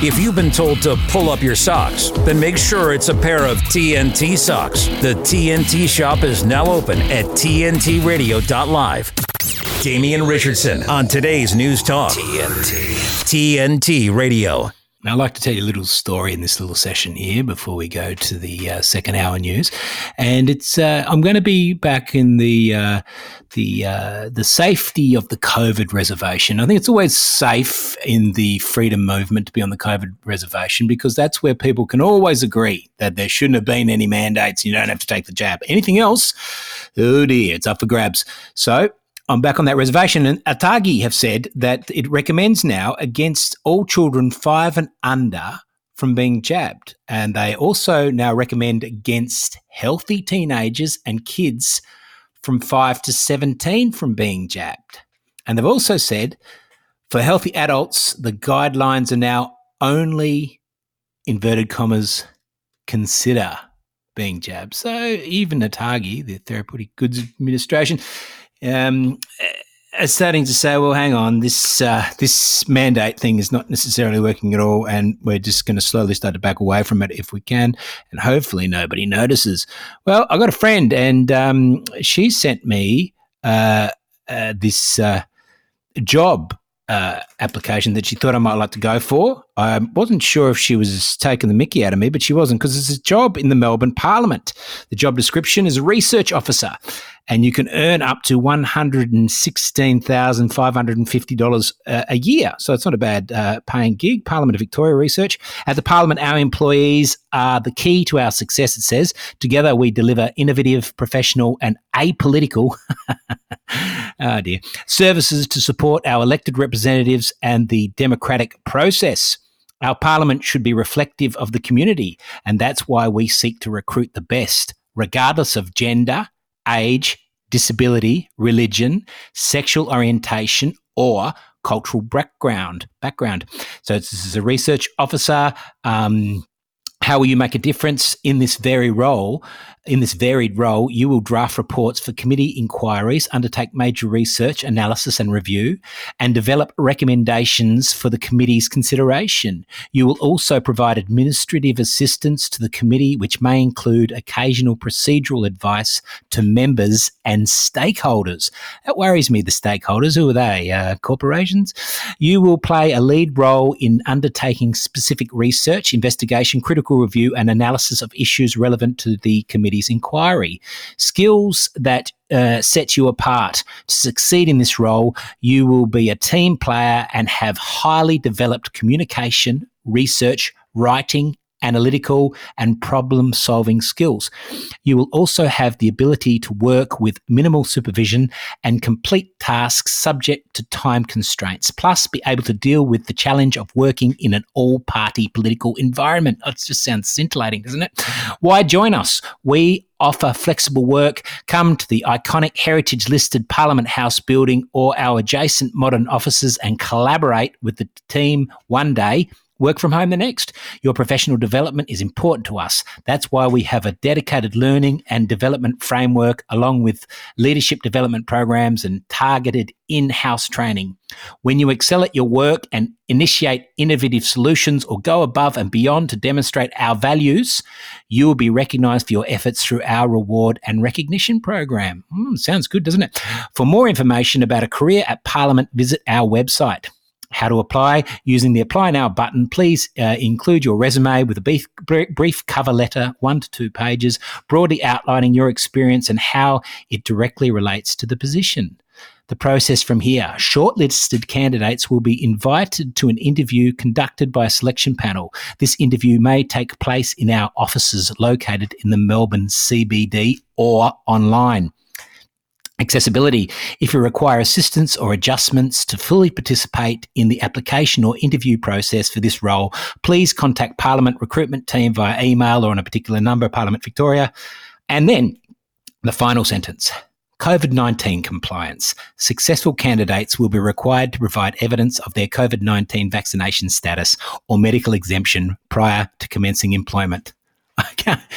If you've been told to pull up your socks, then make sure it's a pair of TNT socks. The TNT shop is now open at tntradio.live. Damian Richardson on today's News Talk. TNT Radio. Now, I'd like to tell you a little story in this little session here before we go to the second hour news, and it's I'm going to be back in the safety of the COVID reservation. I think it's always safe in the freedom movement to be on the COVID reservation because that's where people can always agree that there shouldn't have been any mandates. You don't have to take the jab. Anything else, oh dear, it's up for grabs. So I'm back on that reservation, and ATAGI have said that it recommends now against all children 5 and under from being jabbed. And they also now recommend against healthy teenagers and kids from 5 to 17 from being jabbed. And they've also said for healthy adults, the guidelines are now only, inverted commas, consider being jabbed. So even ATAGI, the Therapeutic Goods Administration, are starting to say, well, hang on, this mandate thing is not necessarily working at all, and we're just going to slowly start to back away from it if we can, and hopefully nobody notices. Well, I got a friend, and she sent me this job application that she thought I might like to go for. I wasn't sure if she was taking the mickey out of me, but she wasn't, because it's a job in the Melbourne Parliament. The job description is a research officer, and you can earn up to $116,550 a year. So it's not a bad paying gig. Parliament of Victoria Research. At the Parliament, our employees are the key to our success, it says. Together, we deliver innovative, professional and apolitical oh dear, services to support our elected representatives and the democratic process. Our parliament should be reflective of the community, and that's why we seek to recruit the best, regardless of gender, age, disability, religion, sexual orientation, or cultural background. So this is a research officer. How will you make a difference in this varied role? In this varied role, you will draft reports for committee inquiries, undertake major research, analysis and review, and develop recommendations for the committee's consideration. You will also provide administrative assistance to the committee, which may include occasional procedural advice to members and stakeholders. That worries me, the stakeholders. Who are they? Corporations? You will play a lead role in undertaking specific research, investigation, critical review, and analysis of issues relevant to the committee's inquiry. Skills that set you apart. To succeed in this role, you will be a team player and have highly developed communication, research, writing, analytical and problem-solving skills. You will also have the ability to work with minimal supervision and complete tasks subject to time constraints, plus be able to deal with the challenge of working in an all-party political environment. It just sounds scintillating, doesn't it? Why join us? We offer flexible work. Come to the iconic heritage-listed Parliament House building or our adjacent modern offices and collaborate with the team one day, work from home the next. Your professional development is important to us. That's why we have a dedicated learning and development framework along with leadership development programs and targeted in-house training. When you excel at your work and initiate innovative solutions or go above and beyond to demonstrate our values, you will be recognised for your efforts through our reward and recognition program. Sounds good, doesn't it? For more information about a career at Parliament, visit our website. How to apply? Using the Apply Now button, please include your resume with a brief cover letter, 1 to 2 pages, broadly outlining your experience and how it directly relates to the position. The process from here: shortlisted candidates will be invited to an interview conducted by a selection panel. This interview may take place in our offices located in the Melbourne CBD or online. Accessibility. If you require assistance or adjustments to fully participate in the application or interview process for this role, please contact Parliament Recruitment Team via email or on a particular number, Parliament Victoria. And then the final sentence. COVID-19 compliance. Successful candidates will be required to provide evidence of their COVID-19 vaccination status or medical exemption prior to commencing employment.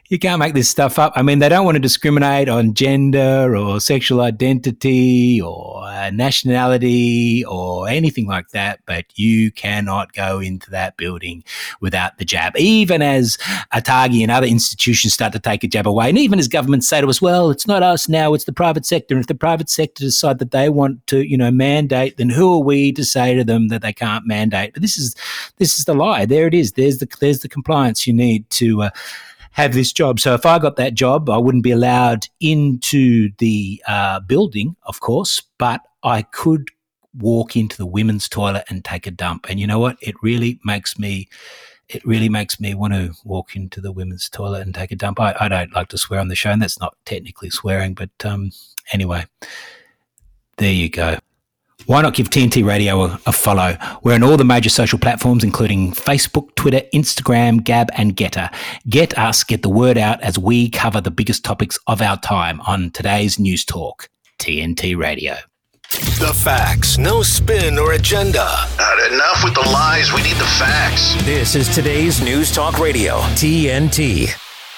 You can't make this stuff up. I mean, they don't want to discriminate on gender or sexual identity or nationality or anything like that, but you cannot go into that building without the jab. Even as ATAGI and other institutions start to take a jab away, and even as governments say to us, well, it's not us now, it's the private sector. And if the private sector decide that they want to, mandate, then who are we to say to them that they can't mandate? But this is the lie. There it is. There's the compliance you need to have this job. So if I got that job, I wouldn't be allowed into the building, of course, but I could walk into the women's toilet and take a dump. And you know what? It really makes me want to walk into the women's toilet and take a dump. I don't like to swear on the show, and that's not technically swearing, but anyway, there you go. Why not give TNT Radio a follow? We're on all the major social platforms, including Facebook, Twitter, Instagram, Gab, and Getter. Get the word out as we cover the biggest topics of our time on today's News Talk, TNT Radio. The facts, no spin or agenda. Enough with the lies. We need the facts. This is today's News Talk Radio, TNT.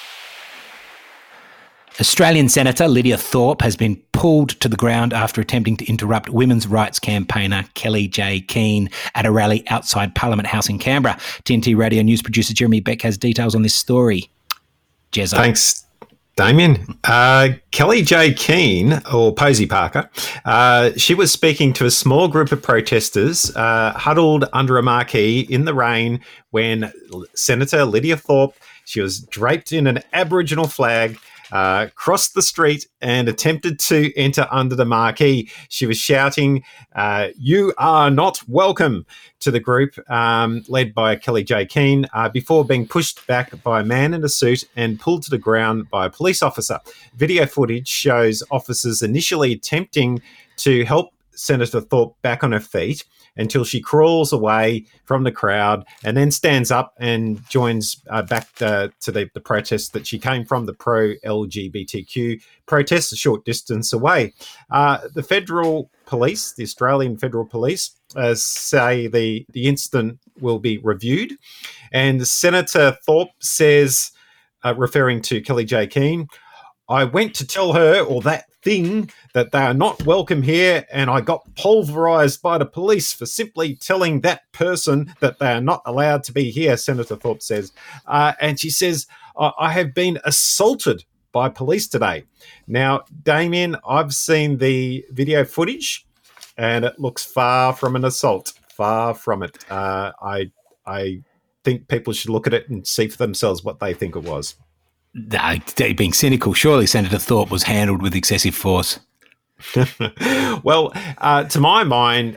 Australian Senator Lydia Thorpe has been pulled to the ground after attempting to interrupt women's rights campaigner Kellie-Jay Keen at a rally outside Parliament House in Canberra. TNT Radio News producer Jeremy Beck has details on this story. Jezza. Thanks, Damien. Kellie-Jay Keen, or Posey Parker, she was speaking to a small group of protesters huddled under a marquee in the rain when Senator Lydia Thorpe, she was draped in an Aboriginal flag, crossed the street and attempted to enter under the marquee. She was shouting, "You are not welcome," to the group led by Kellie-Jay Keen before being pushed back by a man in a suit and pulled to the ground by a police officer. Video footage shows officers initially attempting to help Senator Thorpe back on her feet until she crawls away from the crowd and then stands up and joins back to the protest that she came from, the pro-LGBTQ protest, a short distance away. The federal police, the Australian Federal Police, say the incident will be reviewed. And Senator Thorpe says, referring to Kellie-Jay Keen, "I went to tell her, or that thing, that they are not welcome here, and I got pulverised by the police for simply telling that person that they are not allowed to be here," Senator Thorpe says. And she says, "I have been assaulted by police today." Now, Damien, I've seen the video footage, and it looks far from an assault. Far from it. I think people should look at it and see for themselves what they think it was. No, being cynical, surely Senator Thorpe was handled with excessive force. Well, to my mind,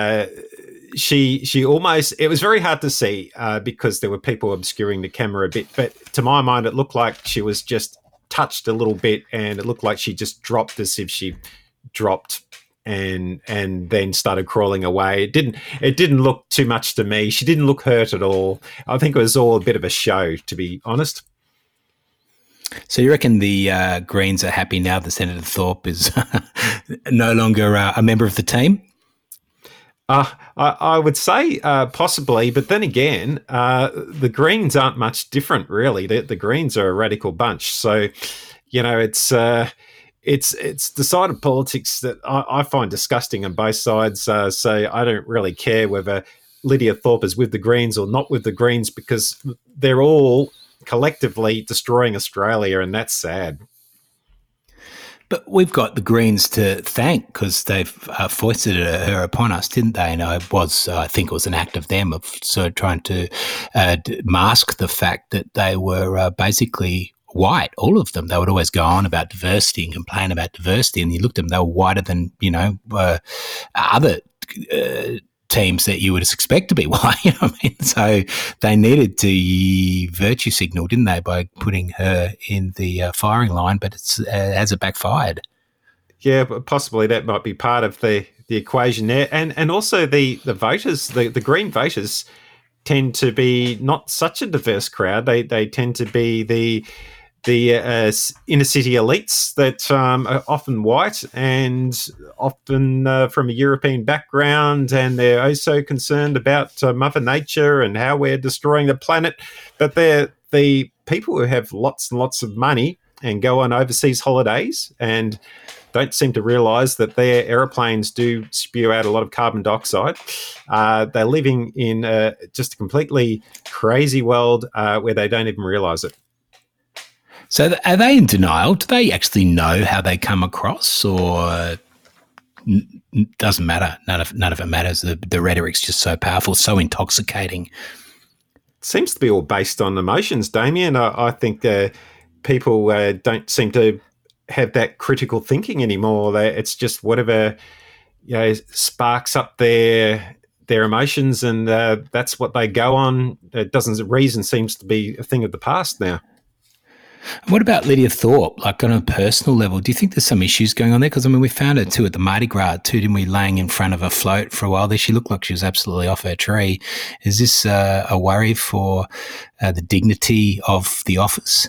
she almost, it was very hard to see because there were people obscuring the camera a bit, but to my mind, it looked like she was just touched a little bit, and it looked like she just dropped as if she dropped and then started crawling away. It didn't look too much to me. She didn't look hurt at all. I think it was all a bit of a show, to be honest. So you reckon the Greens are happy now that Senator Thorpe is no longer a member of the team? I would say possibly, but then again, the Greens aren't much different, really. The Greens are a radical bunch. So, it's the side of politics that I find disgusting on both sides. So I don't really care whether Lydia Thorpe is with the Greens or not with the Greens, because they're all collectively destroying Australia, and that's sad. But we've got the Greens to thank because they've foisted her upon us, didn't they? And I think it was an act of them of sort of trying to mask the fact that they were basically white, all of them. They would always go on about diversity and complain about diversity, and you looked at them, they were whiter than, other teams that you would expect to be white. So they needed to virtue signal, didn't they, by putting her in the firing line, but it hasn't backfired. Yeah, but possibly that might be part of the equation there. And also the voters, the Green voters tend to be not such a diverse crowd. They tend to be the inner city elites that are often white and often from a European background, and they're also concerned about Mother Nature and how we're destroying the planet. But they're the people who have lots and lots of money and go on overseas holidays and don't seem to realise that their aeroplanes do spew out a lot of carbon dioxide. They're living in just a completely crazy world where they don't even realise it. So are they in denial? Do they actually know how they come across, or doesn't matter? None of it matters. The rhetoric's just so powerful, so intoxicating. Seems to be all based on emotions, Damien. I think people don't seem to have that critical thinking anymore. It's just whatever sparks up their emotions, and that's what they go on. Reason seems to be a thing of the past now. What about Lydia Thorpe, like on a personal level? Do you think there's some issues going on there? Because, we found her too at the Mardi Gras too, didn't we, laying in front of a float for a while there. She looked like she was absolutely off her tree. Is this a worry for the dignity of the office?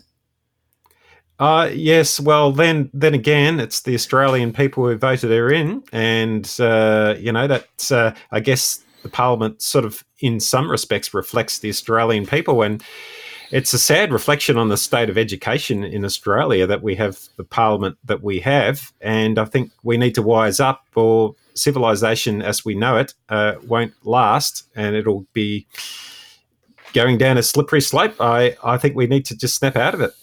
Yes. Well, then again, it's the Australian people who voted her in, and that's I guess the Parliament sort of, in some respects, reflects the Australian people, and it's a sad reflection on the state of education in Australia that we have the Parliament that we have, and I think we need to wise up, or civilization as we know it won't last, and it'll be going down a slippery slope. I think we need to just snap out of it.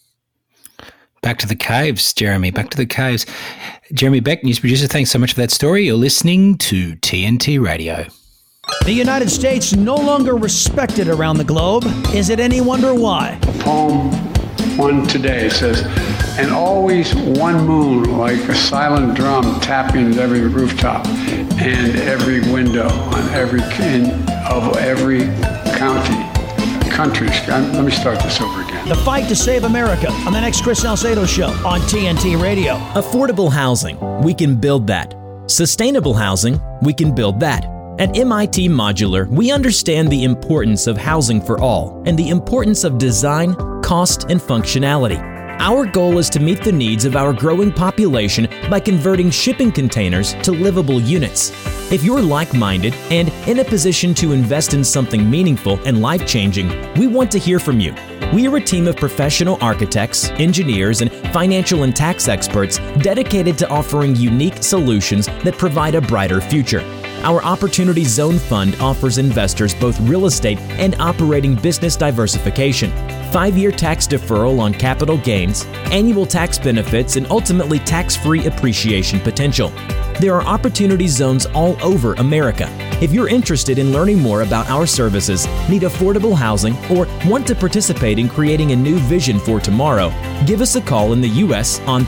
Back to the caves, Jeremy. Back to the caves. Jeremy Beck, news producer, thanks so much for that story. You're listening to TNT Radio. The United States no longer respected around the globe. Is it any wonder why? Poem one today says, and always one moon like a silent drum tapping every rooftop and every window on every of every country. Let me start this over again. The fight to save America on the next Chris Salcedo Show on TNT Radio. Affordable housing, we can build that. Sustainable housing, we can build that. At MIT Modular, we understand the importance of housing for all and the importance of design, cost, and functionality. Our goal is to meet the needs of our growing population by converting shipping containers to livable units. If you're like-minded and in a position to invest in something meaningful and life-changing, we want to hear from you. We are a team of professional architects, engineers, and financial and tax experts dedicated to offering unique solutions that provide a brighter future. Our Opportunity Zone Fund offers investors both real estate and operating business diversification, 5-year tax deferral on capital gains, annual tax benefits, and ultimately tax-free appreciation potential. There are opportunity zones all over America. If you're interested in learning more about our services, need affordable housing, or want to participate in creating a new vision for tomorrow, give us a call in the U.S. on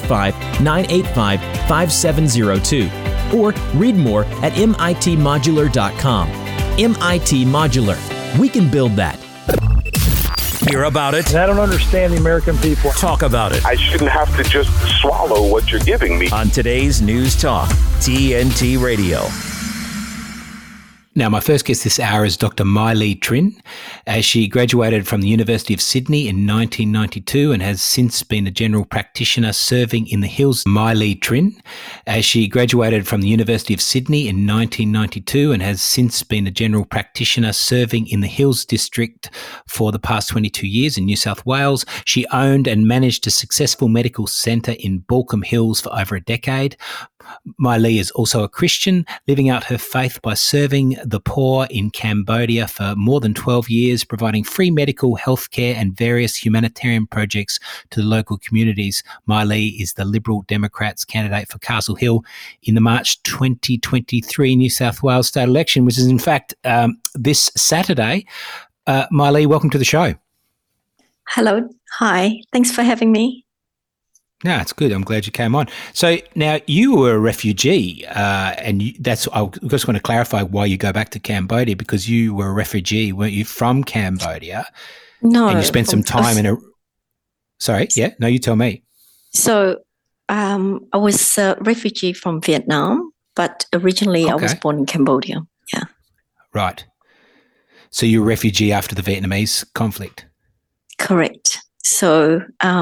385-985-5702. Or read more at mitmodular.com. MIT Modular. We can build that. Hear about it. And I don't understand the American people. Talk about it. I shouldn't have to just swallow what you're giving me. On today's News Talk, TNT Radio. Now, my first guest this hour is Dr. Mai-Lee Trinh. She graduated from the University of Sydney in 1992 and has since been a general practitioner serving in the Hills. Mai-Lee Trinh. She graduated from the University of Sydney in 1992 and has since been a general practitioner serving in the Hills District for the past 22 years in New South Wales. She owned and managed a successful medical centre in Baulkham Hills for over a decade. Mai-Lee is also a Christian, living out her faith by serving the poor in Cambodia for more than 12 years, providing free medical, healthcare and various humanitarian projects to the local communities. Mai-Lee is the Liberal Democrats candidate for Castle Hill in the March 2023 New South Wales state election, which is in fact this Saturday. Mai-Lee, welcome to the show. Hello. Hi. Thanks for having me. No, it's good. I'm glad you came on. So now you were a refugee, and I just want to clarify why you go back to Cambodia, because you were a refugee, weren't you, from Cambodia? No. And you spent some time in a. Sorry, yeah, no, you tell me. So I was a refugee from Vietnam, but originally I was born in Cambodia. Yeah. Right. So you were a refugee after the Vietnamese conflict. Correct. So.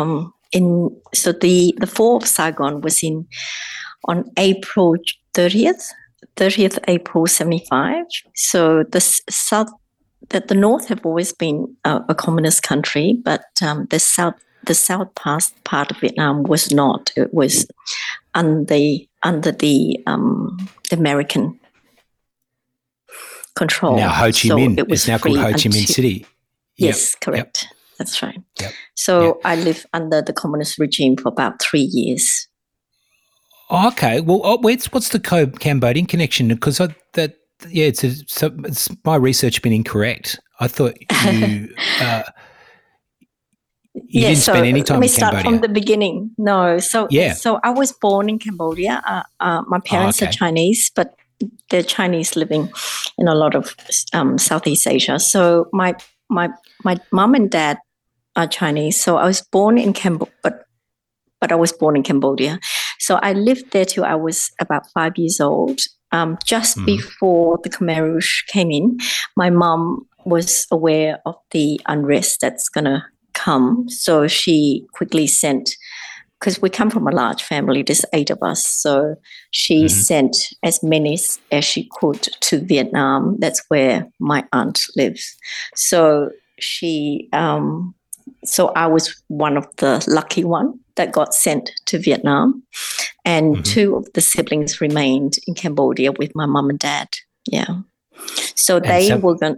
The fall of Saigon was on April 30th April 75. So the that the North have always been a communist country, but the South part of Vietnam was not. It was under the American control. Now Ho Chi Minh. It's now called Ho Chi Minh City. Yes, correct. Yep. That's right. Yep. So I lived under the communist regime for about 3 years. Okay. Well, what's the Cambodian connection? Because it's my research been incorrect. I thought you didn't spend any time in Cambodia. Let me start from the beginning. No. So I was born in Cambodia. My parents are Chinese, but they're Chinese living in a lot of Southeast Asia. So my mom and dad are Chinese. So I was born in Cambodia, but I was born in Cambodia. So I lived there till I was about 5 years old. Just before the Khmer Rouge came in, my mom was aware of the unrest that's going to come. So she quickly sent, because we come from a large family, there's 8 of us. So she sent as many as she could to Vietnam. That's where my aunt lives. So so I was one of the lucky one that got sent to Vietnam, and 2 of the siblings remained in Cambodia with my mom and dad. Yeah, so they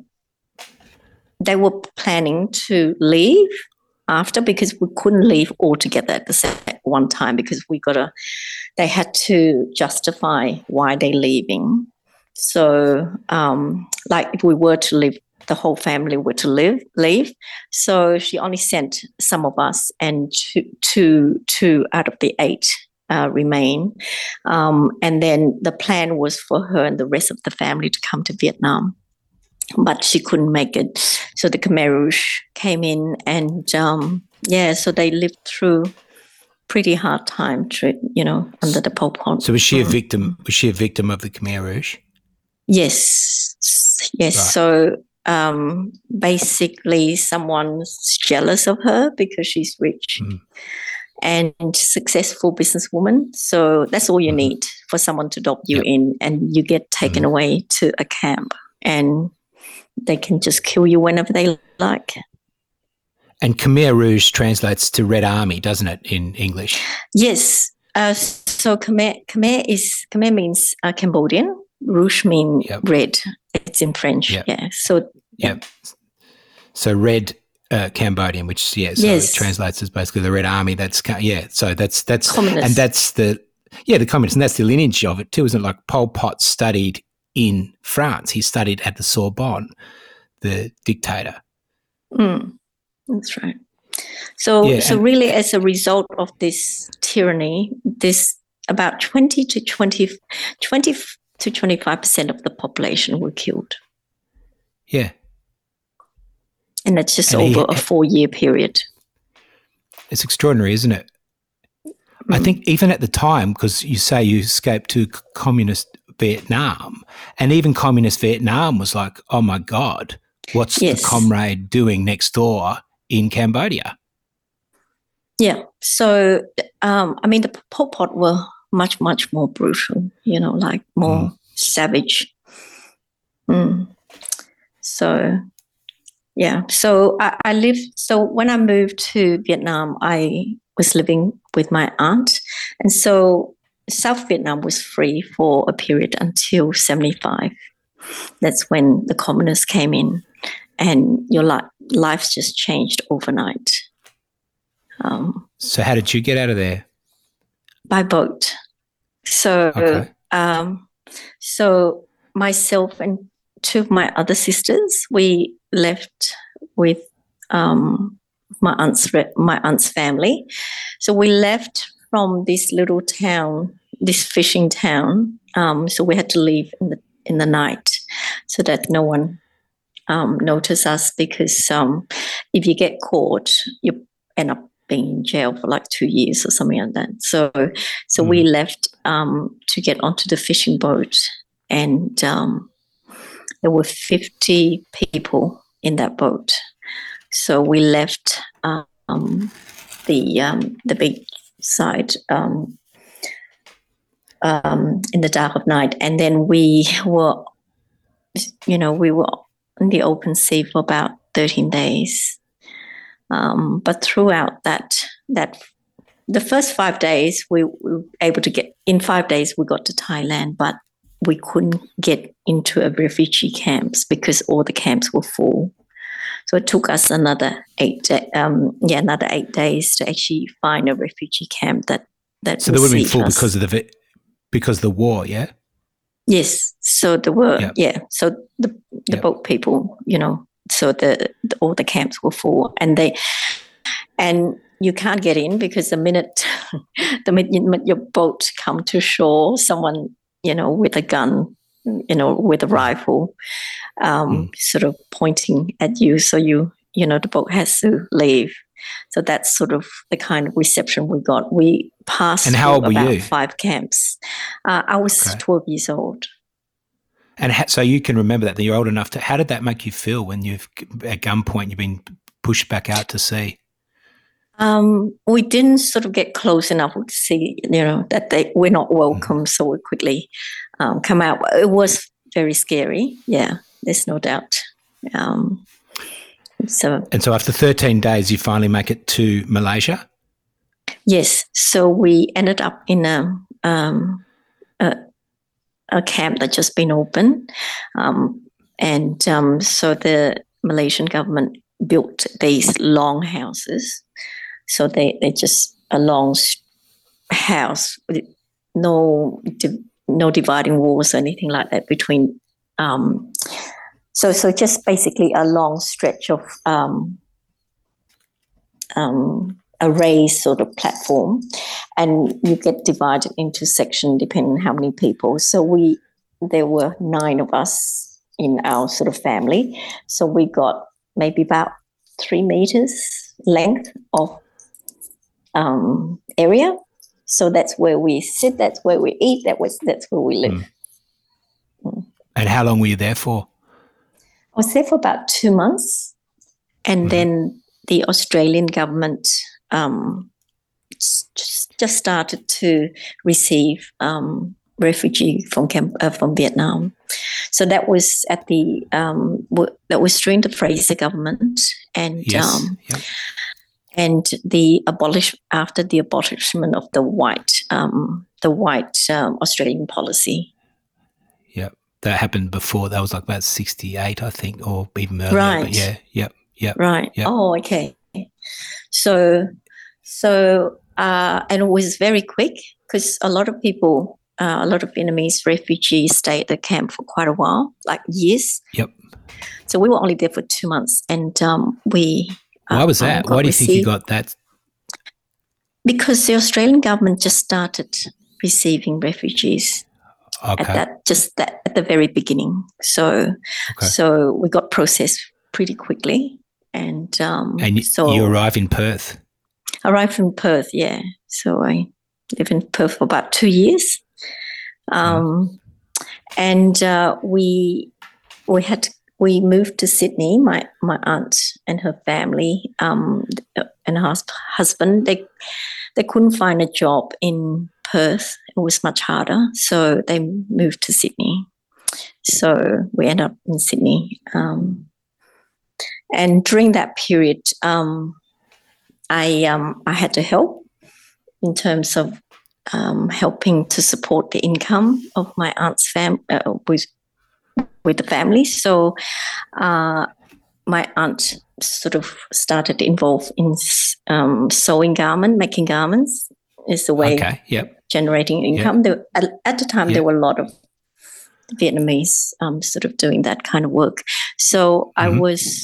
were planning to leave after, because we couldn't leave all together at the same one time, because they had to justify why they're leaving. So, like if we were to leave, the whole family were to leave. So she only sent some of us, and two out of the 8 remain. And then the plan was for her and the rest of the family to come to Vietnam, but she couldn't make it. So the Khmer Rouge came in, and so they lived through pretty hard time, under the Pol Pot. So was she a victim? Was she a victim of the Khmer Rouge? Yes. Right. So basically someone's jealous of her because she's rich and successful businesswoman. So that's all you need for someone to adopt you in, and you get taken away to a camp, and they can just kill you whenever they like. And Khmer Rouge translates to Red Army, doesn't it, in English? Yes. So Khmer means Cambodian. Rouge means red. It's in French. Yep. Yeah. So So red Cambodian, which so it translates as basically the Red Army. So that's communist. And that's the communists, and that's the lineage of it too, isn't it? Like Pol Pot studied in France. He studied at the Sorbonne, the dictator. That's right. So really, as a result of this tyranny, this about 20 to 25% of the population were killed. Yeah. And that's just over a 4-year period. It's extraordinary, isn't it? I think even at the time, because you say you escaped to communist Vietnam, and even communist Vietnam was like, oh my God, what's the comrade doing next door in Cambodia? Yeah. So, the Pol Pot were much, much more brutal, like more savage. So, yeah. So I lived, so when I moved to Vietnam, I was living with my aunt. And so South Vietnam was free for a period until 1975. That's when the communists came in, and your life's just changed overnight. So how did you get out of there? By boat. So, so myself and 2 of my other sisters, we left with my aunt's family. So we left from this little town, this fishing town. So we had to leave in the night so that no one noticed us, because if you get caught, you end up being in jail for like 2 years or something like that. So we left to get onto the fishing boat, and there were 50 people in that boat. So we left the big side in the dark of night, and then we were in the open sea for about 13 days. But throughout that the first 5 days, we were able to get, in 5 days, we got to Thailand, but we couldn't get into a refugee camps because all the camps were full. So it took us another 8 days to actually find a refugee camp that So they would have been full because of the war, yeah? Yes. So there were, So the boat people, so all the camps were full, and you can't get in because the minute your boat come to shore, someone, with a gun, with a rifle, sort of pointing at you. So the boat has to leave. So that's sort of the kind of reception we got. We passed and how old were about you? 5 camps. I was 12 years old. And so you can remember that you're old enough to. How did that make you feel when you've at gunpoint you've been pushed back out to sea? We didn't sort of get close enough to see, that we're not welcome, so we quickly come out. It was very scary. Yeah, there's no doubt. So after 13 days, you finally make it to Malaysia? Yes. So we ended up in a camp that just been opened. So the Malaysian government built these long houses. So they're just a long house with no dividing walls or anything like that between. So just basically a long stretch of a raised sort of platform, and you get divided into sections depending on how many people. So there were 9 of us in our sort of family. So we got maybe about 3 meters length of area. So that's where we sit, that's where we eat, that's where we live. And how long were you there for? I was there for about 2 months, and then the Australian government just started to receive refugees from Vietnam. So that was at that was during the Fraser government, and and after the abolishment of the white Australian policy. Yeah, that happened before. That was like about 68, I think, or even earlier. Right. But yeah. Right. Yep. Oh, okay. So and it was very quick because a lot of people, a lot of Vietnamese refugees stayed at the camp for quite a while, like years. Yep. So we were only there for 2 months, and we. Why was that? Why do you think you got that? Because the Australian government just started receiving refugees. Okay. At the very beginning. So we got processed pretty quickly, and so you arrived in Perth. I arrived in Perth, yeah. So I lived in Perth for about 2 years, and we moved to Sydney. My aunt and her family and her husband, they couldn't find a job in Perth. It was much harder, so they moved to Sydney. So we ended up in Sydney, and during that period, I had to help in terms of helping to support the income of my aunt's family with the family. So my aunt sort of started involved in sewing making garments is the way generating income. Yep. At the time, there were a lot of Vietnamese sort of doing that kind of work. So I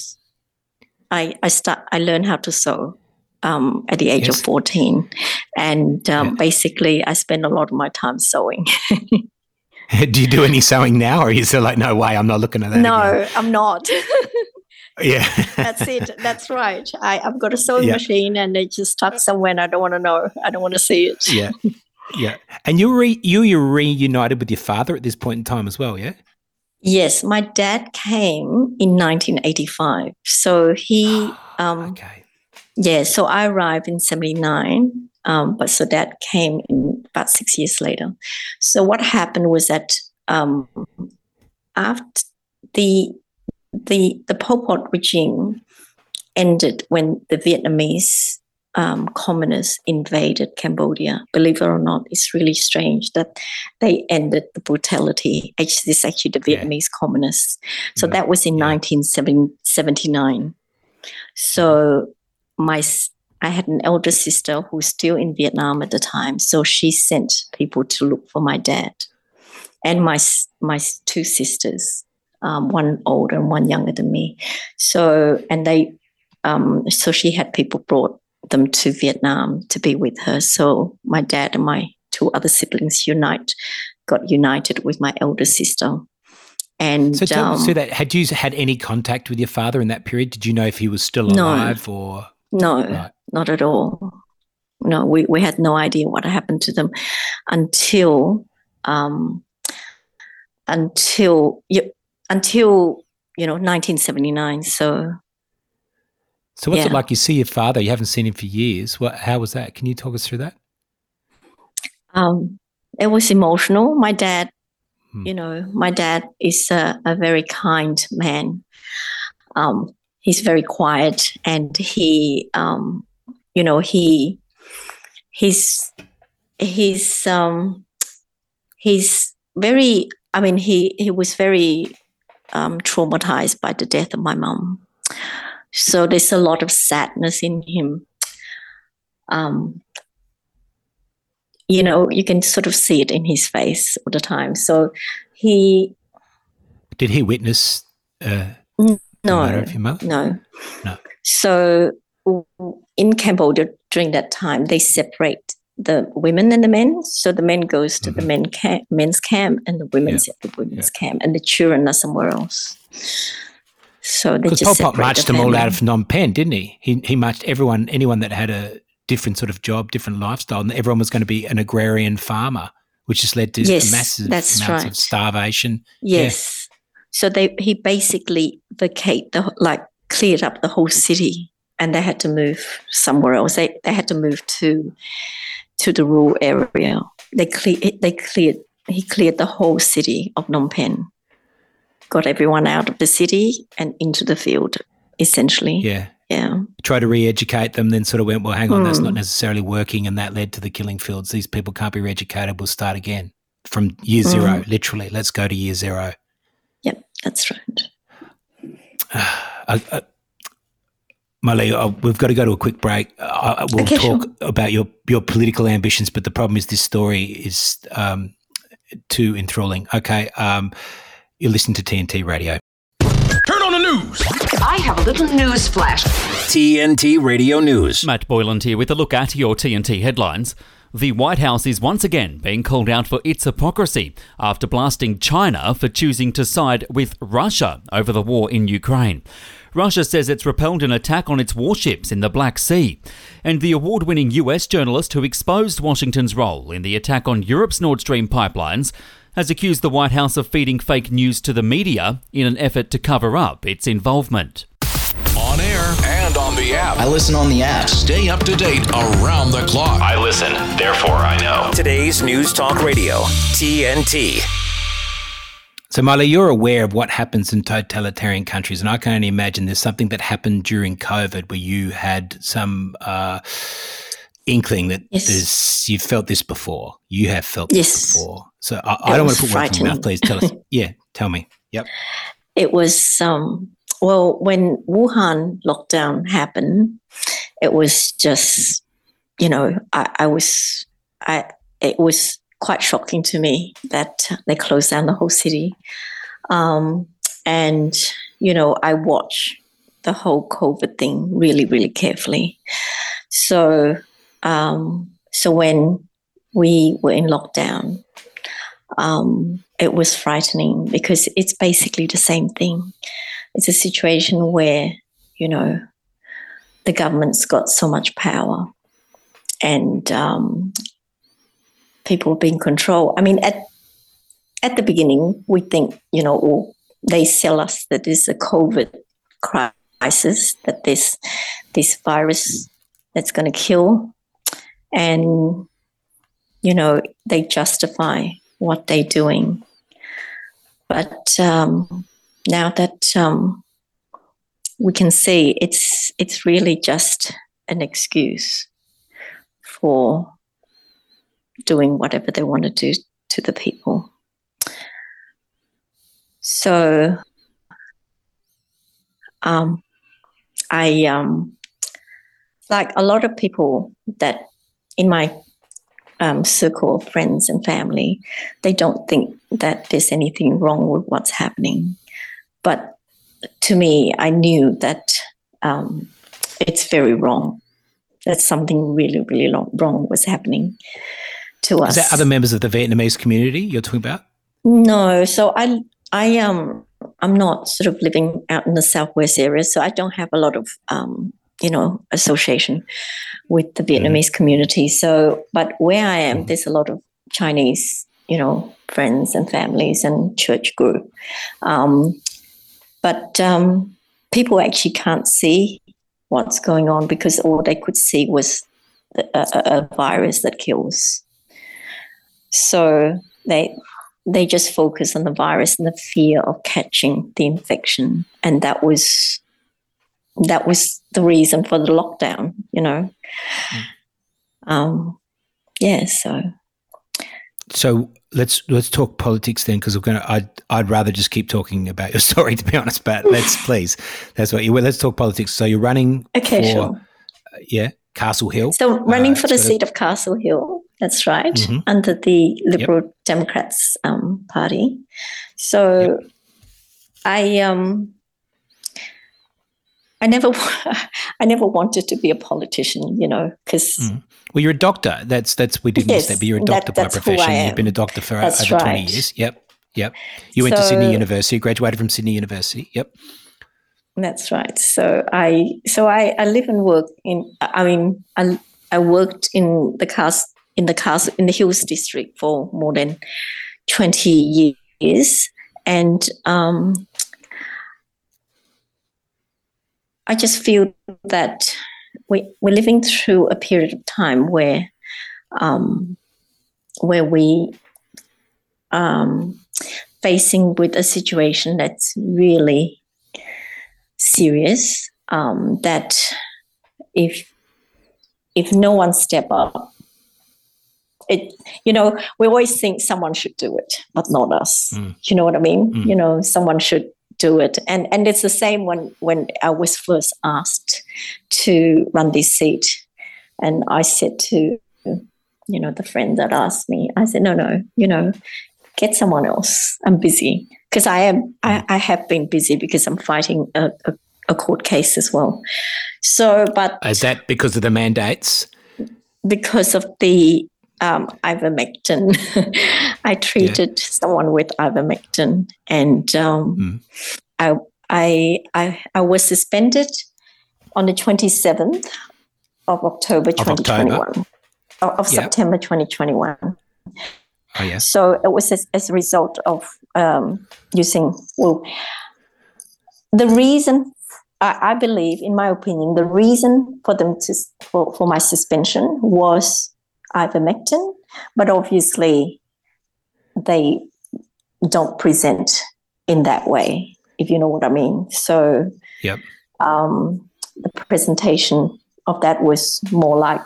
learned how to sew at the age of 14, and basically I spend a lot of my time sewing. Do you do any sewing now, or are you still like, no way, I'm not looking at that? No, again? I'm not. Yeah. That's it. That's right. I've got a sewing machine, and it's just tucked somewhere, and I don't want to know. I don't want to see it. Yeah. Yeah. And you were reunited with your father at this point in time as well, yeah? Yes. My dad came in 1985. So he okay. Yeah, so I arrived in 79, but so Dad came in about 6 years later. So what happened was that after the Pol Pot regime ended when the Vietnamese communists invaded Cambodia. Believe it or not, it's really strange that they ended the brutality. This is actually the Vietnamese communists. So that was in 1979. So I had an elder sister who was still in Vietnam at the time. So she sent people to look for my dad and my two sisters, one older and one younger than me. So she had people brought them to Vietnam to be with her. So my dad and my two other siblings got united with my elder sister. And so tell us that. Had you had any contact with your father in that period? Did you know if he was still alive or? No, right. Not at all. No, we had no idea what happened to them until 1979. So what's it like? You see your father, you haven't seen him for years. How was that? Can you talk us through that? It was emotional. My dad, my dad is a very kind man. He's very quiet, and he's very. I mean, he was very traumatized by the death of my mom. So there's a lot of sadness in him. You can sort of see it in his face all the time. So Did he witness the murder of your mother? No. So in Cambodia during that time, they separate the women and the men. So the men goes to the men's camp, and the women's at the women's camp, and the children are somewhere else. So they just Pol Pot marched them all out of Phnom Penh, didn't he? He marched anyone that had a different sort of job, different lifestyle, and everyone was going to be an agrarian farmer, which has led to massive amounts of starvation. Yes. Yeah. So he basically cleared up the whole city, and they had to move somewhere else. They had to move to the rural area. He cleared the whole city of Phnom Penh, got everyone out of the city and into the field, essentially. Yeah. Yeah. Try to re-educate them, then sort of went, well, hang on, that's not necessarily working, and that led to the killing fields. These people can't be re-educated. We'll start again from year zero, literally. Let's go to year zero. Yep, that's right. Marlee, we've got to go to a quick break. We'll talk about your political ambitions, but the problem is this story is too enthralling. Okay, you're listening to TNT Radio. Turn on the news. I have a little news flash. TNT Radio News. Matt Boyland here with a look at your TNT headlines. The White House is once again being called out for its hypocrisy after blasting China for choosing to side with Russia over the war in Ukraine. Russia says it's repelled an attack on its warships in the Black Sea. And the award-winning US journalist who exposed Washington's role in the attack on Europe's Nord Stream pipelines has accused the White House of feeding fake news to the media in an effort to cover up its involvement. On air and on the app. I listen on the app. Stay up to date around the clock. I listen, therefore I know. Today's News Talk Radio, TNT. So, Marlee, you're aware of what happens in totalitarian countries, and I can only imagine there's something that happened during COVID where you had some inkling that you felt this before. You have felt this before. So I don't want to put words in your mouth. Please tell us. Yeah, tell me. Yep. It was, when Wuhan lockdown happened, it was just, it was quite shocking to me that they closed down the whole city. I watched the whole COVID thing really, really carefully. So when we were in lockdown, it was frightening because it's basically the same thing. It's a situation where, the government's got so much power and people being controlled. I mean, at the beginning, we think, they sell us that there's a COVID crisis, that there's this virus that's going to kill. And, they justify what they're doing. But now that we can see it's really just an excuse for doing whatever they want to do to the people. So like a lot of people that in my circle of friends and family, they don't think that there's anything wrong with what's happening. But to me, I knew that it's very wrong, that something really, really wrong was happening to us. Is that other members of the Vietnamese community you're talking about? No. So I'm not sort of living out in the Southwest area, so I don't have a lot of, association with the Vietnamese community. So, but where I am, there's a lot of Chinese, friends and families and church group. But people actually can't see what's going on because all they could see was a virus that kills. So they just focus on the virus and the fear of catching the infection, and that was the reason for the lockdown. So let's talk politics then, because I'd rather just keep talking about your story, to be honest. But let's talk politics. So you're running for Castle Hill. So running for the seat of Castle Hill. That's right, under the Liberal Democrats Party. So I never wanted to be a politician, because. Well, you're a doctor. That's we didn't miss that, but you're a doctor by profession. You've been a doctor for over 20 years. Yep. You went to Sydney University, graduated from Sydney University. Yep. That's right. So I live and work in. I worked in the Hills District for more than 20 years, and I just feel that we're living through a period of time where we facing with a situation that's really serious. That if no one step up, we always think someone should do it, but not us. You know what I mean? Someone should do it. And it's the same when I was first asked to run this seat. And I said to, the friend that asked me, I said, no, get someone else. I'm busy. Because I have been busy because I'm fighting a court case as well. So, but... Is that because of the mandates? Because of the ivermectin. I treated someone with ivermectin, and I was suspended on the 27th of October 2021. Of September 2021. Oh, yeah. So it was as a result of using, the reason, I believe, in my opinion, the reason for them for my suspension was ivermectin, but obviously they don't present in that way, if you know what I mean. So the presentation of that was more like,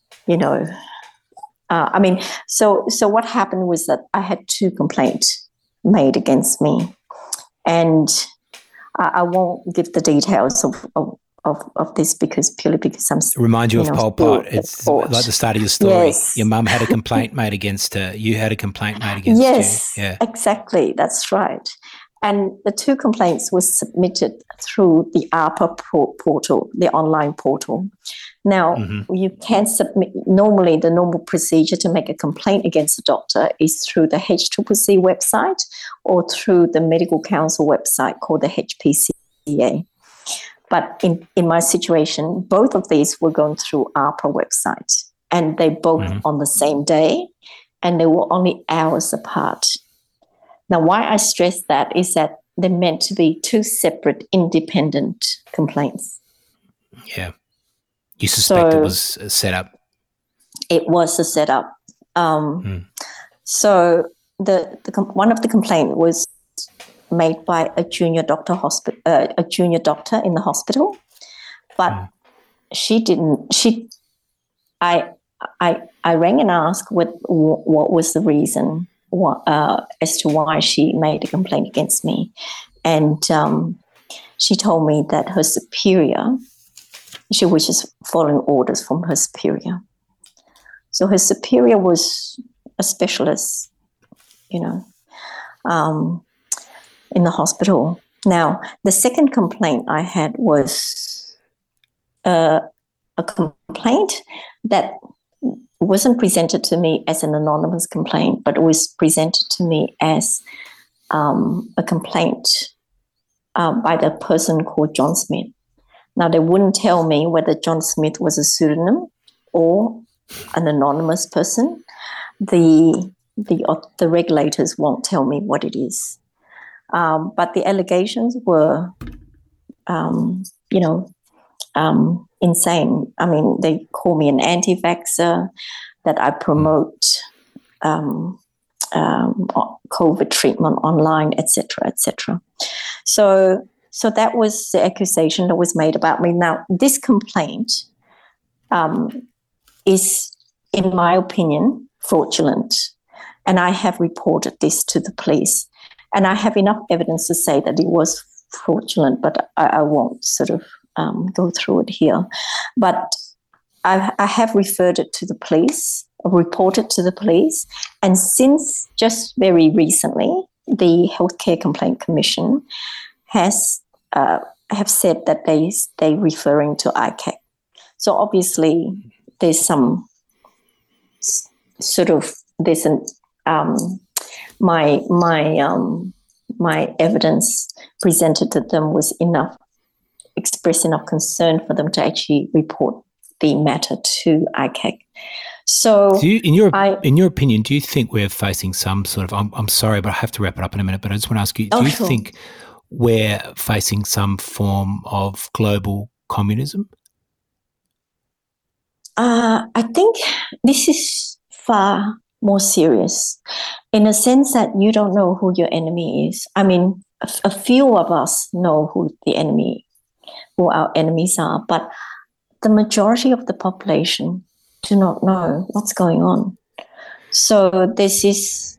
so what happened was that I had 2 complaints made against me, and I won't give the details of this purely because I'm... Remind you of Pol Pot. It's like the start of your story. Yes. Your mum had a complaint made against her. You had a complaint made against you. Yes, exactly. That's right. And the 2 complaints were submitted through the ARPA portal, the online portal. Now, you can submit... Normally, the normal procedure to make a complaint against a doctor is through the HCCC website or through the Medical Council website called the HPCA. But in my situation, both of these were going through ARPA website, and they both on the same day, and they were only hours apart. Now, why I stress that is that they're meant to be 2 separate, independent complaints. Yeah. You suspect it was a setup? It was a setup. So one of the complaint was made by a junior doctor in the hospital, but she didn't. I rang and asked what was the reason as to why she made a complaint against me, and she told me that her superior, she was just following orders from her superior. So her superior was a specialist, in the hospital. Now, the second complaint I had was a complaint that wasn't presented to me as an anonymous complaint, but it was presented to me as a complaint by the person called John Smith. Now, they wouldn't tell me whether John Smith was a pseudonym or an anonymous person. The regulators won't tell me what it is. But the allegations were, insane. I mean, they call me an anti-vaxxer, that I promote COVID treatment online, etc., etc. So that was the accusation that was made about me. Now, this complaint is, in my opinion, fraudulent, and I have reported this to the police, and I have enough evidence to say that it was fraudulent, but I won't sort of go through it here. But I have referred it to the police, reported to the police, and since just very recently, the Healthcare Complaint Commission have said that they referring to ICAC. So obviously, there's some sort of my evidence presented to them was express enough concern for them to actually report the matter to ICAC. So, in your opinion, do you think we're facing some sort of? I'm sorry, but I have to wrap it up in a minute. But I just want to ask you: do you think we're facing some form of global communism? I think this is far more serious, in a sense that you don't know who your enemy is. I mean, a few of us know who our enemies are, but the majority of the population do not know what's going on. So there's this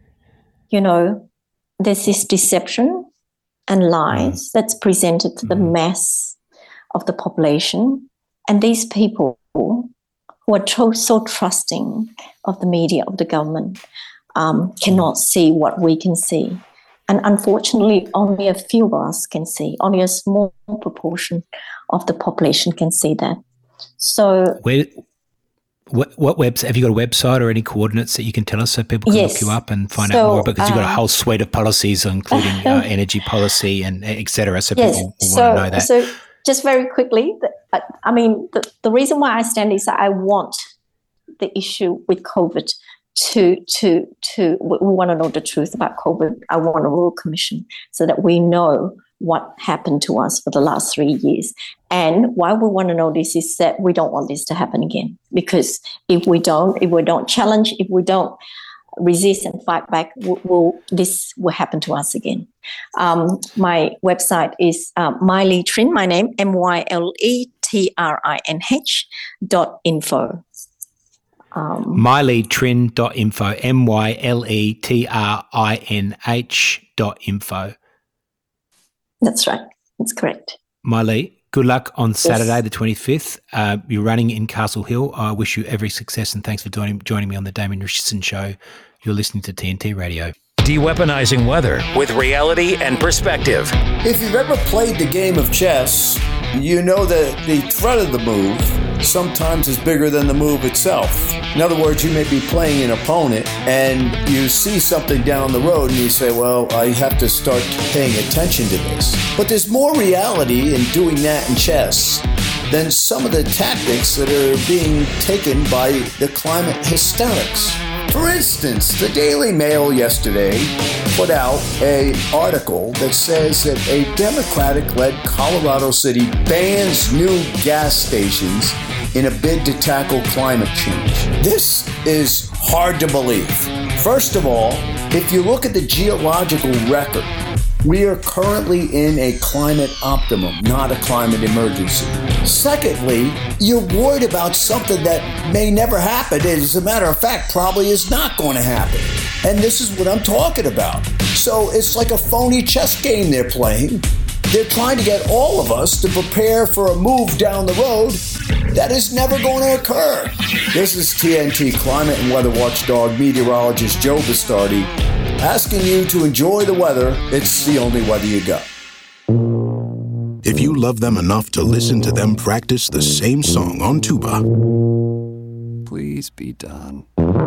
deception and lies that's presented to the mass of the population, and these people who are so trusting of the media, of the government, cannot see what we can see. And unfortunately, only a few of us can see, only a small proportion of the population can see that. So, what website? Have you got a website or any coordinates that you can tell us so people can look you up and find out more? Because you've got a whole suite of policies, including energy policy and et cetera, so people will want to know that. So just very quickly, the reason why I stand is that I want the issue with COVID we want to know the truth about COVID. I want a Royal Commission so that we know what happened to us for the last 3 years. And why we want to know this is that we don't want this to happen again. Because if we don't challenge, if we don't resist and fight back, this will happen to us again. My website is Mylee Trin, my name, myletrin.info. myletrin.info, myletrin.info. That's right. That's correct. Mylee, good luck on Saturday, the 25th. You're running in Castle Hill. I wish you every success, and thanks for joining me on the Damien Richardson Show. You're listening to TNT Radio. De-weaponizing weather with reality and perspective. If you've ever played the game of chess, you know that the threat of the move sometimes is bigger than the move itself. In other words, you may be playing an opponent and you see something down the road and you say, well, I have to start paying attention to this. But there's more reality in doing that in chess than some of the tactics that are being taken by the climate hysterics. For instance, the Daily Mail yesterday put out an article that says that a Democratic-led Colorado city bans new gas stations in a bid to tackle climate change. This is hard to believe. First of all, if you look at the geological record, We are currently in a climate optimum, not a climate emergency. Secondly, you're worried about something that may never happen. As a matter of fact, probably is not going to happen. And this is what I'm talking about. So it's like a phony chess game they're playing. They're trying to get all of us to prepare for a move down the road that is never going to occur. This is TNT climate and weather watchdog meteorologist Joe Bastardi asking you to enjoy the weather. It's the only weather you got. If you love them enough to listen to them practice the same song on tuba, please be done.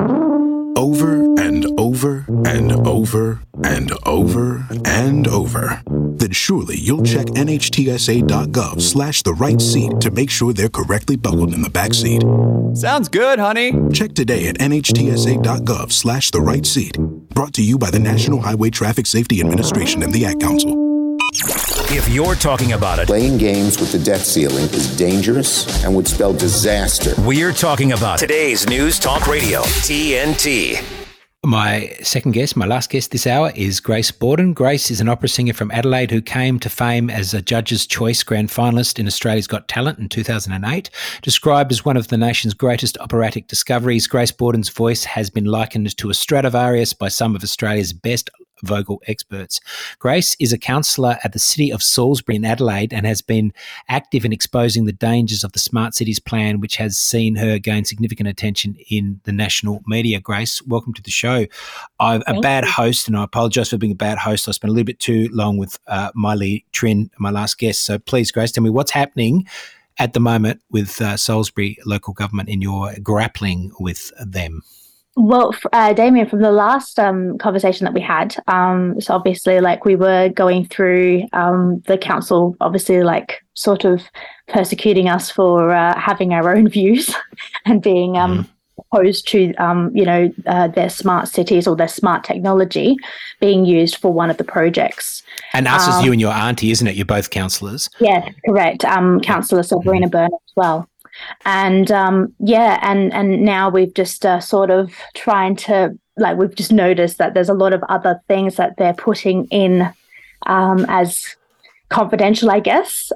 Over and over and over and over and over, then surely you'll check NHTSA.gov/the right seat to make sure they're correctly buckled in the back seat. Sounds good, honey. Check today at NHTSA.gov/the right seat. Brought to you by the National Highway Traffic Safety Administration and the Ad Council. If you're talking about it, playing games with the debt ceiling is dangerous and would spell disaster. We're talking about today's News Talk Radio, TNT. My second guest, my last guest this hour, is Grace Borden. Grace is an opera singer from Adelaide who came to fame as a Judge's Choice Grand Finalist in Australia's Got Talent in 2008. Described as one of the nation's greatest operatic discoveries, Grace Borden's voice has been likened to a Stradivarius by some of Australia's best vocal experts. Grace is a councillor at the City of Salisbury in Adelaide and has been active in exposing the dangers of the Smart Cities plan, which has seen her gain significant attention in the national media. Grace, welcome to the show. I'm a bad host, and I apologise for being a bad host. I spent a little bit too long with Miley Trin, my last guest. So please, Grace, tell me what's happening at the moment with Salisbury local government in your grappling with them. Well, Damien, from the last conversation that we had, so obviously, like, we were going through the council, obviously, like, sort of persecuting us for having our own views and being opposed to, their smart cities or their smart technology being used for one of the projects. And us as you and your auntie, isn't it? You're both councillors. Yes, correct. Councillor Sabrina Byrne as well. And and now we've just sort of trying to, like, we've just noticed that there's a lot of other things that they're putting in as confidential, I guess,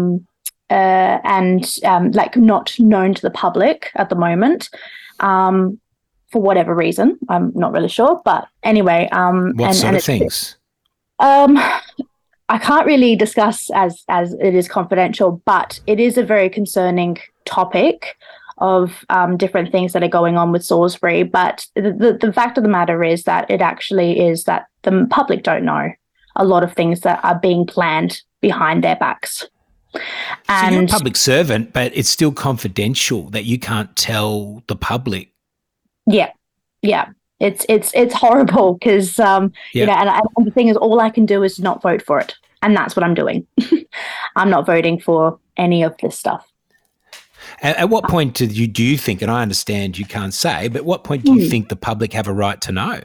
like, not known to the public at the moment for whatever reason. I'm not really sure, but anyway. What sort of things? I can't really discuss as it is confidential, but it is a very concerning topic of different things that are going on with Salisbury. But the fact of the matter is that it actually is that the public don't know a lot of things that are being planned behind their backs. And so you're a public servant, but it's still confidential that you can't tell the public. Yeah. It's horrible because, and the thing is, all I can do is not vote for it. And that's what I'm doing. I'm not voting for any of this stuff. At what point do you think, and I understand you can't say, but what point do you think the public have a right to know?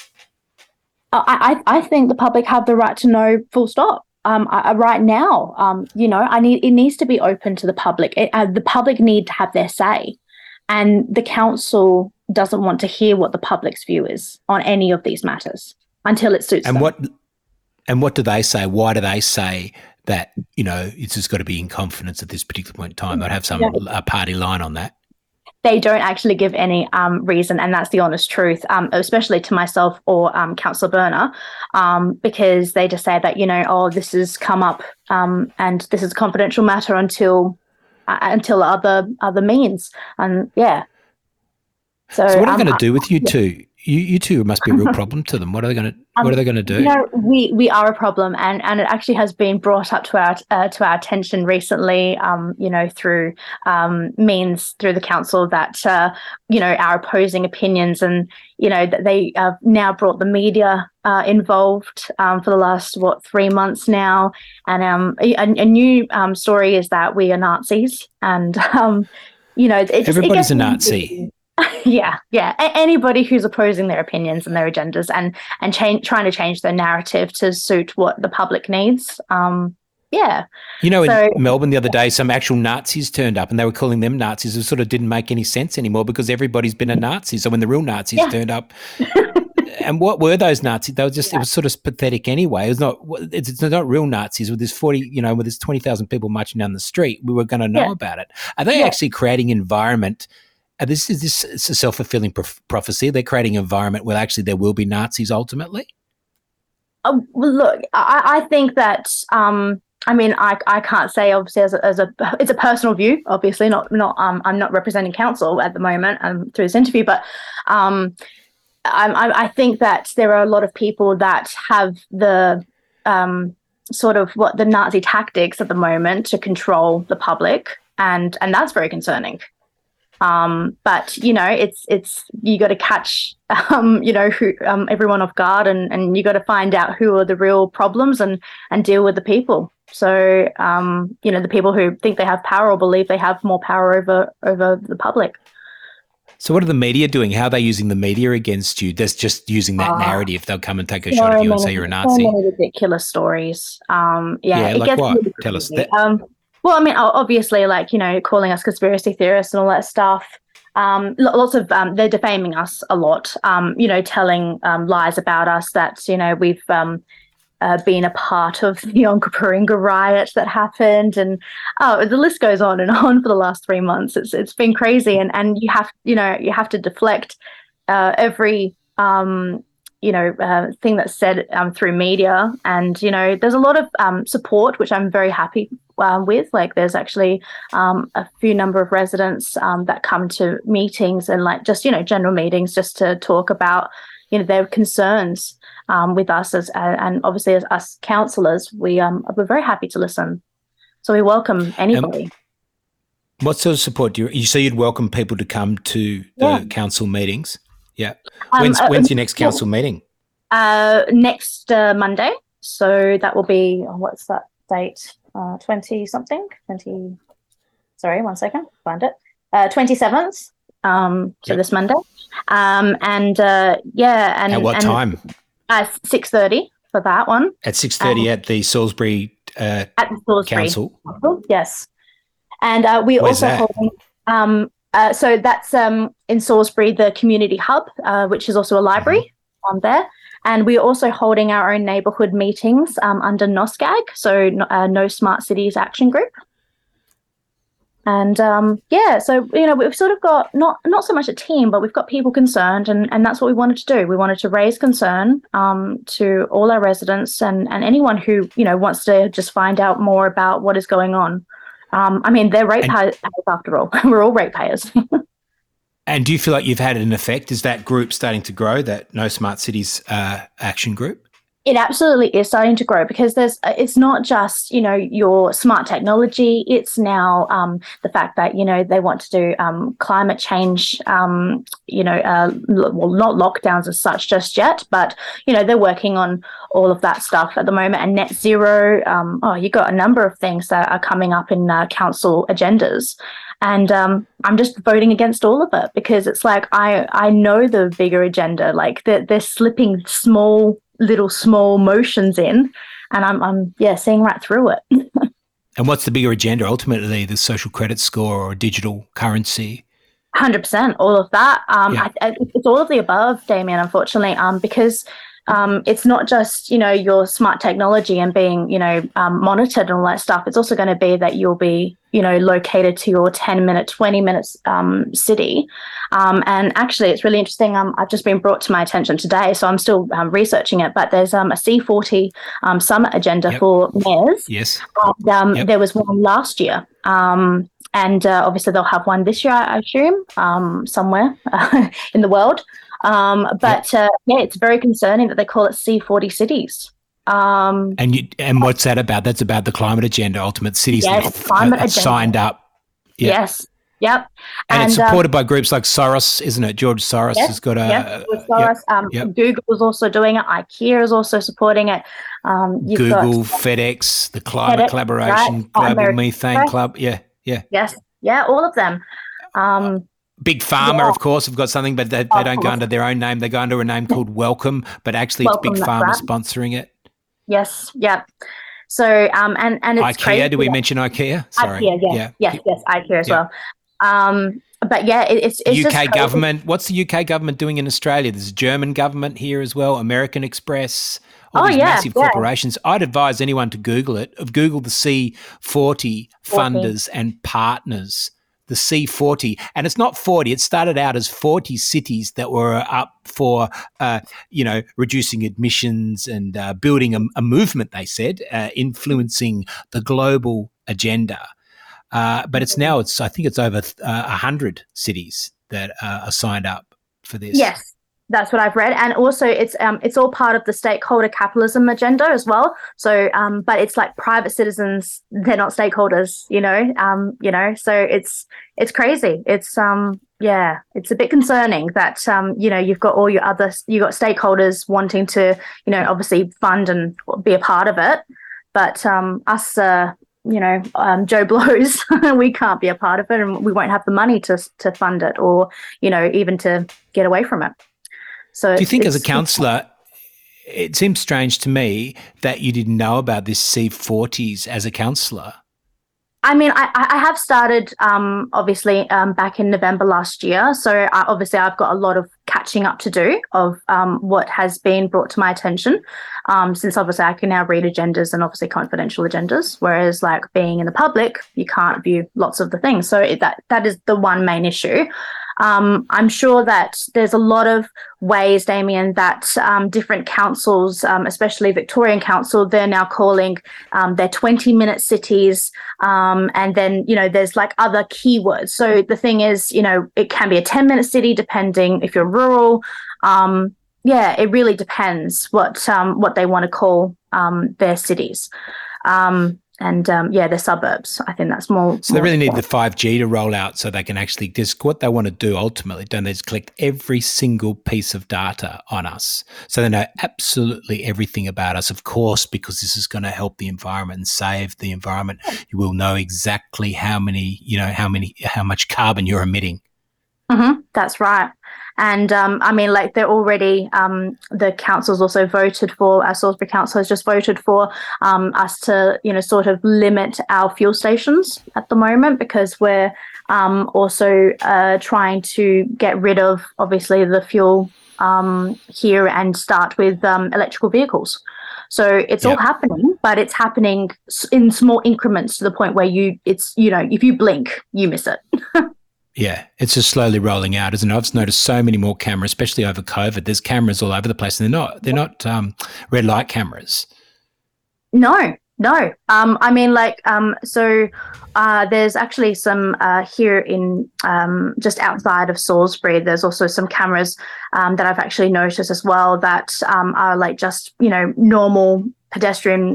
I think the public have the right to know, full stop. Right now, it needs to be open to the public. The public need to have their say. And the council doesn't want to hear what the public's view is on any of these matters until it suits them. And what do they say? Why do they say that, it's just got to be in confidence at this particular point in time? I'd have a party line on that. They don't actually give any reason, and that's the honest truth, especially to myself or Councillor Berner, because they just say that, this has come up and this is a confidential matter until other means. And yeah. So what are they going to do with you two? You two must be a real problem to them. What are they going to do? We are a problem, and it actually has been brought up to our attention recently. Through means through the council that our opposing opinions, and that they have now brought the media involved for the last 3 months now. And a new story is that we are Nazis, and everybody's a Nazi. Yeah. Anybody who's opposing their opinions and their agendas and trying to change their narrative to suit what the public needs. In Melbourne the other day, some actual Nazis turned up and they were calling them Nazis. It sort of didn't make any sense anymore because everybody's been a Nazi. So when the real Nazis turned up, And what were those Nazis? They were just, it was sort of pathetic anyway. It's not real Nazis with this 20,000 people marching down the street. We were going to know about it. Are they actually creating environment? This is a self-fulfilling prophecy. They're creating an environment where actually there will be Nazis ultimately. Well, look, I think that, I can't say obviously it's a personal view, obviously I'm not representing council at the moment through this interview, but I think that there are a lot of people that have the sort of what the Nazi tactics at the moment to control the public, and that's very concerning. But it's you got to catch everyone off guard, and you got to find out who are the real problems and deal with the people. So the people who think they have power or believe they have more power over the public. So what are the media doing? How are they using the media against you? That's just using that narrative. They'll come and take a shot at you and say you're a Nazi. So many ridiculous stories. Like what? Tell us that. Well, obviously, calling us conspiracy theorists and all that stuff. Lots of they're defaming us a lot. Telling lies about us that we've been a part of the Onkaparinga riot that happened, and the list goes on and on for the last 3 months. It's been crazy, and you have to deflect every thing that's said through media, and there's a lot of support, which I'm very happy with. Like, there's actually a few number of residents that come to meetings and general meetings just to talk about their concerns with us and obviously as us councillors, we're very happy to listen. So we welcome anybody. What sort of support do you say? You'd welcome people to come to the council meetings? Yeah. When's your next council meeting? Next Monday. So that will be, what's that date? 20 something? 20. Sorry, 1 second. Find it. 27th. So this Monday. And at what time? 6:30 for that one. At 6:30 at the Salisbury Council. Yes. And we Where's also holding. So that's in Salisbury, the community hub, which is also a library there. And we're also holding our own neighbourhood meetings under NOSGAG, so No Smart Cities Action Group. And so we've sort of got not so much a team, but we've got people concerned, and that's what we wanted to do. We wanted to raise concern to all our residents and anyone who wants to just find out more about what is going on. They're ratepayers after all. We're all ratepayers. And do you feel like you've had an effect? Is that group starting to grow, that No Smart Cities Action Group? It absolutely is starting to grow, because it's not just, your smart technology. It's now the fact that, they want to do climate change, not lockdowns as such just yet, but, they're working on all of that stuff at the moment, and net zero. You've got a number of things that are coming up in council agendas. And I'm just voting against all of it, because it's like I know the bigger agenda, like they're slipping small motions in, and I'm seeing right through it. And what's the bigger agenda? Ultimately, the social credit score or digital currency? 100%, all of that. It's all of the above, Damien, unfortunately, because it's not just, your smart technology and being, monitored and all that stuff. It's also going to be that you'll be, located to your 10-minute, 20 minutes city. And actually, it's really interesting. I've just been brought to my attention today, so I'm still researching it. But there's a C40 summit agenda for mayors. Yes. And, there was one last year. And obviously, they'll have one this year, I assume, somewhere in the world. It's very concerning that they call it C40 cities. And what's that about? That's about the climate agenda. Ultimate cities have signed up. Yeah. Yes. Yep. And it's supported by groups like Soros, isn't it? George Soros has got Google is also doing it. IKEA is also supporting it. Google, FedEx, the Climate Collaboration, Global Methane Club. Yeah. Yes. Yeah, all of them. Big Pharma, of course, have got something, but they don't go under their own name. They go under a name called Welcome, but actually it's Big Pharma sponsoring it. Yes, yeah. So, and it's IKEA, crazy. do we mention IKEA? Sorry. IKEA, yes, IKEA as well. but yeah, it's UK just government. What's the UK government doing in Australia? There's a German government here as well, American Express, all these massive corporations. I'd advise anyone to Google it. Google the C40 funders and partners. The C40, and it's not 40. It started out as 40 cities that were up for, reducing emissions and building a movement. They said influencing the global agenda. But I think it's over 100 cities that are signed up for this. Yes, that's what I've read, and also it's all part of the stakeholder capitalism agenda as well. So, but it's like private citizens; they're not stakeholders, So it's crazy. It's it's a bit concerning that you've got you got stakeholders wanting to obviously fund and be a part of it, but us. Joe Blows, we can't be a part of it, and we won't have the money to fund it, or even to get away from it. So, do you think, as a councillor, it seems strange to me that you didn't know about this C40s as a councillor? I mean, I have started, obviously, back in November last year. So obviously I've got a lot of catching up to do of what has been brought to my attention, since obviously I can now read agendas and obviously confidential agendas, whereas like being in the public, you can't view lots of the things. So that is the one main issue. I'm sure that there's a lot of ways, Damien, that different councils, especially Victorian Council, they're now calling their 20-minute cities. And then, there's like other keywords. So the thing is, it can be a 10-minute city, depending if you're rural. It really depends what they want to call their cities. Their suburbs. I think that's more. So they really need the 5G to roll out so they can actually just what they want to do ultimately, don't they? Just collect every single piece of data on us. So they know absolutely everything about us, of course, because this is going to help the environment and save the environment. You will know exactly how much carbon you're emitting. Mm-hmm, that's right. And they're already, the council's also voted for, our Salisbury Council has just voted for us to, sort of limit our fuel stations at the moment, because we're also trying to get rid of, obviously, the fuel here and start with electrical vehicles. So it's all happening, but it's happening in small increments to the point where if you blink, you miss it. Yeah, it's just slowly rolling out, isn't it? I've noticed so many more cameras, especially over COVID. There's cameras all over the place, and they're not red light cameras. No. There's actually some here in just outside of Salisbury. There's also some cameras that I've actually noticed as well that are like just normal pedestrian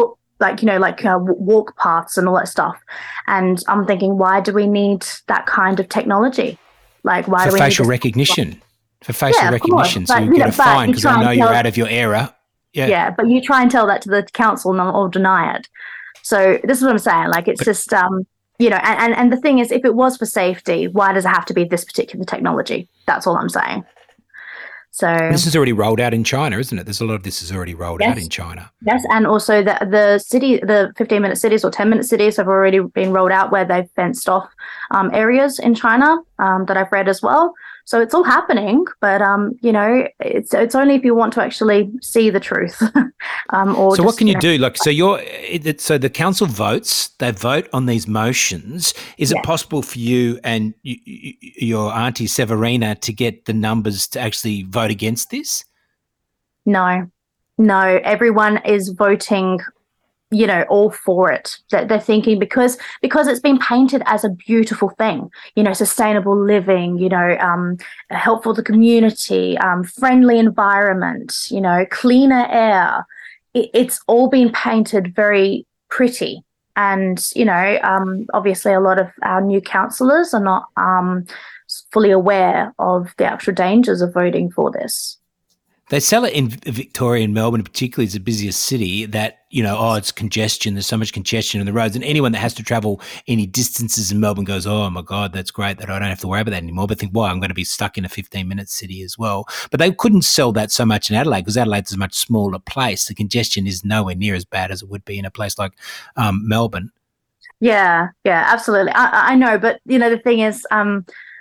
walk paths and all that stuff. And I'm thinking, why do we need that kind of technology? Like, why do we facial recognition? For facial recognition, so you get a fine because I know you're out of your area. Yeah, but you try and tell that to the council or deny it. So this is what I'm saying. Like, it's just and the thing is, if it was for safety, why does it have to be this particular technology? That's all I'm saying. So this is already rolled out in China, isn't it? There's a lot of this is already rolled out in China. Yes, and also the 15-minute cities or 10-minute cities have already been rolled out where they've fenced off areas in China that I've read as well. So it's all happening, but it's only if you want to actually see the truth. So what can you do? So the council votes. They vote on these motions. Is it possible for you and your auntie Severina to get the numbers to actually vote against this? No. Everyone is voting, all for it. They're thinking because it's been painted as a beautiful thing, sustainable living, helpful to the community, friendly environment, cleaner air. It's all been painted very pretty. And, obviously a lot of our new councillors are not fully aware of the actual dangers of voting for this. They sell it in Victoria and Melbourne, particularly as the busiest city, that, it's congestion. There's so much congestion on the roads. And anyone that has to travel any distances in Melbourne goes, oh, my God, that's great that I don't have to worry about that anymore. But think, well, I'm going to be stuck in a 15-minute city as well. But they couldn't sell that so much in Adelaide because Adelaide's a much smaller place. The congestion is nowhere near as bad as it would be in a place like Melbourne. Yeah, absolutely. I know. But, the thing is,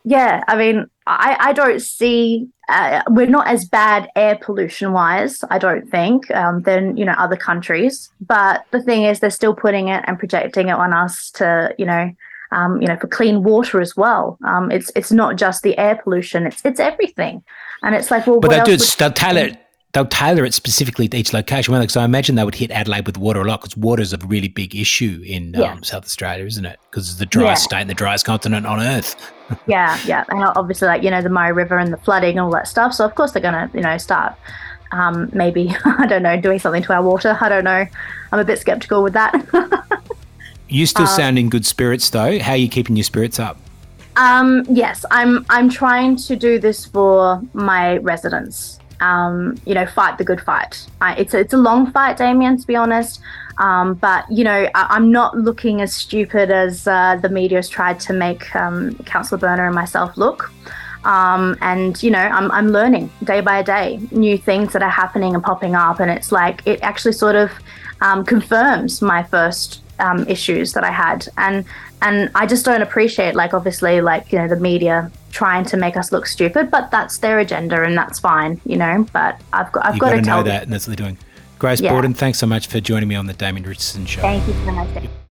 Yeah, I mean, I don't see, we're not as bad air pollution wise, I don't think, than, you know, other countries. But the thing is, they're still putting it and projecting it on us to, for clean water as well. It's not just the air pollution, it's everything. And it's like, well, but what they'll tailor it specifically to each location. Well, so I imagine they would hit Adelaide with water a lot, because water is a really big issue in South Australia, isn't it? Because it's the driest state and the driest continent on Earth. Yeah. And obviously, the Murray River and the flooding and all that stuff. So, of course, they're going to, start maybe, I don't know, doing something to our water. I don't know. I'm a bit skeptical with that. You still sound in good spirits, though. How are you keeping your spirits up? Yes, I'm trying to do this for my residents. Fight the good fight. It's a long fight, Damien, to be honest. But I'm not looking as stupid as the media's tried to make Councillor Berner and myself look. I'm learning day by day new things that are happening and popping up, and it's like it actually sort of confirms my first issues that I had, and I just don't appreciate, obviously, the media trying to make us look stupid, but that's their agenda, and that's fine, But I've got to know that, and that's what they're doing. Grace Borden, thanks so much for joining me on the Damien Richardson Show. Thank you so much.